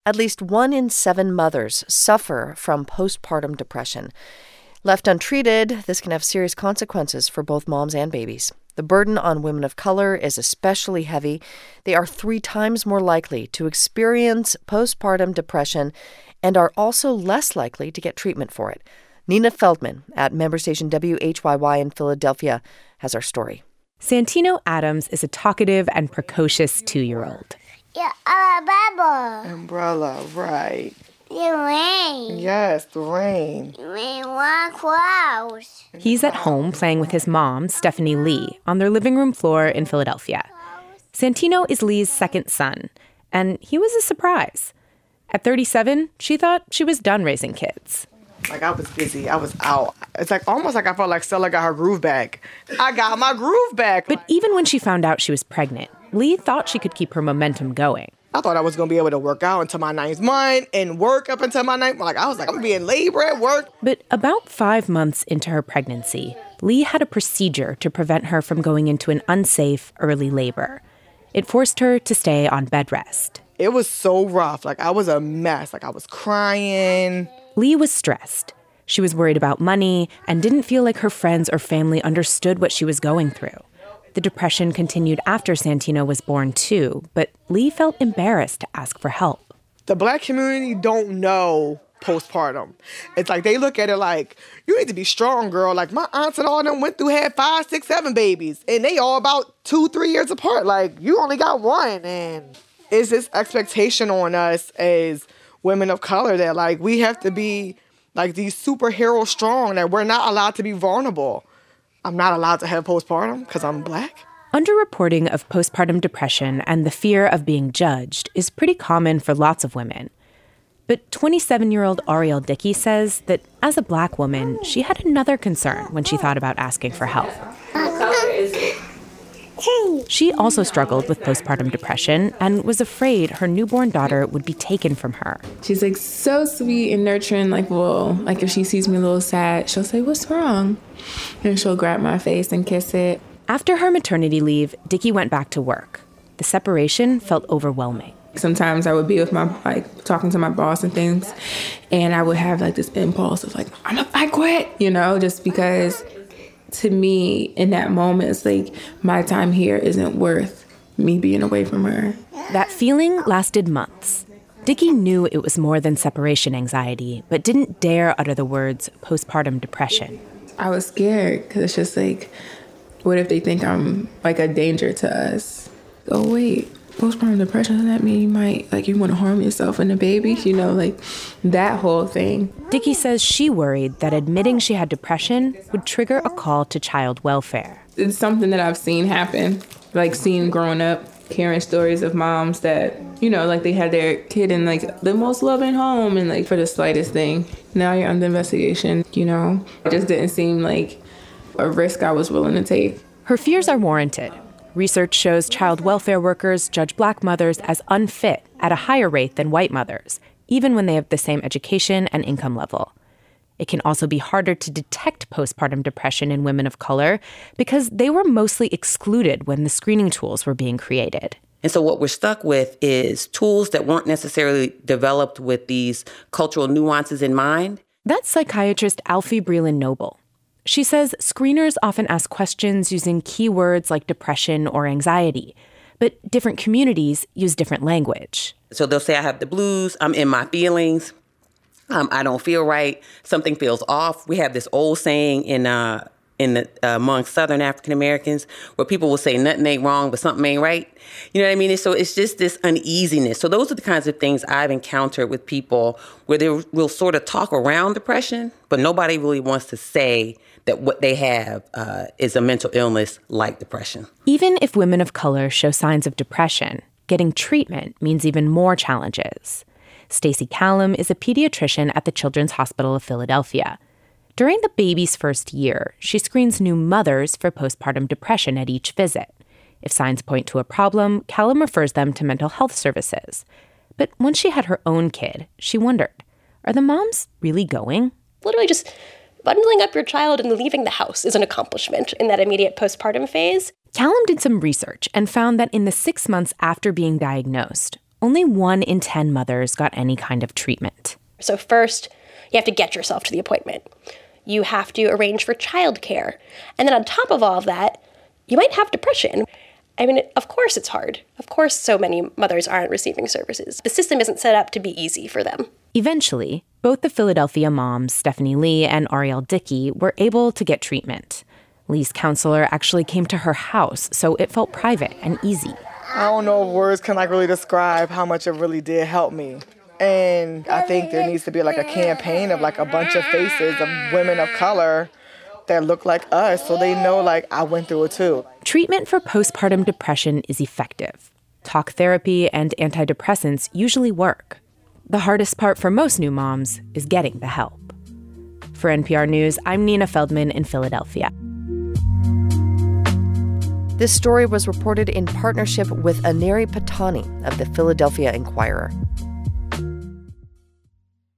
At least 1 in 7 mothers suffer from postpartum depression. Left untreated, this can have serious consequences for both moms and babies. The burden on women of color is especially heavy. They are 3 times more likely to experience postpartum depression and are also less likely to get treatment for it. Nina Feldman at member station WHYY in Philadelphia has our story. Santino Adams is a talkative and precocious 2-year-old. Yeah, umbrella, right. The rain. Yes, the rain. Rain, one clouds. He's at home playing with his mom, Stephanie Lee, on their living room floor in Philadelphia. Santino is Lee's second son, and he was a surprise. At 37, she thought she was done raising kids. Like, I was busy. I was out. It's like almost like I felt like Stella got her groove back. I got my groove back. But even when she found out she was pregnant, Lee thought she could keep her momentum going. I thought I was going to be able to work out until my 9th month and work up until my 9th. Like, I was like, I'm going to be in labor at work. But about 5 months into her pregnancy, Lee had a procedure to prevent her from going into an unsafe early labor. It forced her to stay on bed rest. It was so rough. Like, I was a mess. Like, I was crying. Lee was stressed. She was worried about money and didn't feel like her friends or family understood what she was going through. The depression continued after Santino was born, too, but Lee felt embarrassed to ask for help. The Black community don't know postpartum. It's like they look at it like, you need to be strong, girl. Like, my aunts and all of them had 5, 6, 7 babies, and they all about 2, 3 years apart. Like, you only got one, and it's this expectation on us as women of color that, like, we have to be, like, these superhero strong, that we're not allowed to be vulnerable. I'm not allowed to have postpartum because I'm Black. Underreporting of postpartum depression and the fear of being judged is pretty common for lots of women. But 27-year-old Ariel Dickey says that as a Black woman, she had another concern when she thought about asking for help. What color is it? She also struggled with postpartum depression and was afraid her newborn daughter would be taken from her. She's like so sweet and nurturing, like, well, like if she sees me a little sad, she'll say, "What's wrong?" And she'll grab my face and kiss it. After her maternity leave, Dickey went back to work. The separation felt overwhelming. Sometimes I would be with talking to my boss and things, and I would have like this impulse of like, I quit, just because to me in that moment, it's like my time here isn't worth me being away from her. That feeling lasted months. Dickey knew it was more than separation anxiety, but didn't dare utter the words postpartum depression. I was scared because it's just like, what if they think I'm like a danger to us? Oh, wait. Postpartum depression, doesn't that mean you want to harm yourself and the baby? Like that whole thing. Dickey says she worried that admitting she had depression would trigger a call to child welfare. It's something that I've seen happen, like seeing growing up, hearing stories of moms that, like they had their kid in like the most loving home and like for the slightest thing. Now you're under investigation, It just didn't seem like a risk I was willing to take. Her fears are warranted. Research shows child welfare workers judge Black mothers as unfit at a higher rate than white mothers, even when they have the same education and income level. It can also be harder to detect postpartum depression in women of color because they were mostly excluded when the screening tools were being created. And so what we're stuck with is tools that weren't necessarily developed with these cultural nuances in mind. That's psychiatrist Alfie Breland-Noble. She says screeners often ask questions using keywords like depression or anxiety, but different communities use different language. So they'll say, I have the blues, I'm in my feelings, I don't feel right, something feels off. We have this old saying among Southern African Americans where people will say nothing ain't wrong, but something ain't right. You know what I mean? And so it's just this uneasiness. So those are the kinds of things I've encountered with people where they will sort of talk around depression, but nobody really wants to say that what they have is a mental illness like depression. Even if women of color show signs of depression, getting treatment means even more challenges. Stacey Callum is a pediatrician at the Children's Hospital of Philadelphia. During the baby's first year, she screens new mothers for postpartum depression at each visit. If signs point to a problem, Callum refers them to mental health services. But once she had her own kid, she wondered, are the moms really going? Literally just bundling up your child and leaving the house is an accomplishment in that immediate postpartum phase. Callum did some research and found that in the 6 months after being diagnosed, only 1 in 10 mothers got any kind of treatment. So first, you have to get yourself to the appointment. You have to arrange for childcare. And then on top of all of that, you might have depression. I mean, of course it's hard. Of course so many mothers aren't receiving services. The system isn't set up to be easy for them. Eventually, both the Philadelphia moms, Stephanie Lee and Ariel Dickey, were able to get treatment. Lee's counselor actually came to her house, so it felt private and easy. I don't know if words can really describe how much it really did help me. And I think there needs to be a campaign of a bunch of faces of women of color that look like us so they know I went through it too. Treatment for postpartum depression is effective. Talk therapy and antidepressants usually work. The hardest part for most new moms is getting the help. For NPR News, I'm Nina Feldman in Philadelphia. This story was reported in partnership with Aneri Patani of the Philadelphia Inquirer.